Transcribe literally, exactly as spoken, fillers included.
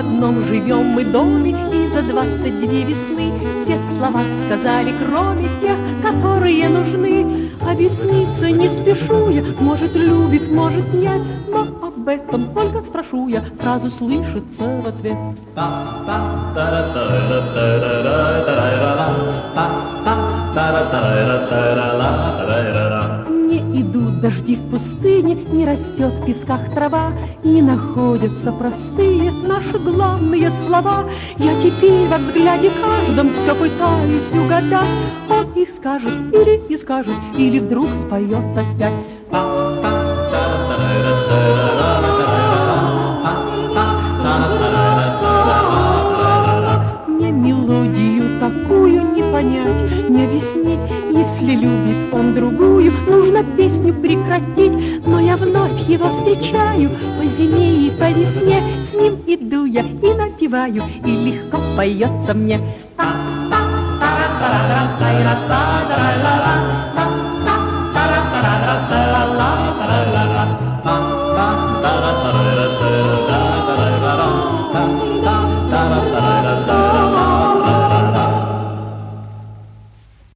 одном живем мы доме, и за двадцать две весны все слова сказали, кроме тех, которые нужны. Объясниться не спешу я, может любит, может нет, но об этом только спрошу я, сразу слышится в ответ. Не идут дожди в пустыне, не растет в песках трава, не находятся простые наши главные слова. Я теперь во взгляде каждом все пытаюсь угадать. Он их скажет или не скажет, или вдруг споет опять. Мне мелодию такую не понять, не объяснить. Если любит он другую, нужно песню прекратить. Но я вновь его встречаю по зиме и по весне. С ним иду я и напеваю, и легко поется мне. Та-та-та-ра-та-ра-та-ра-та-ра-та-ра-ра-ра.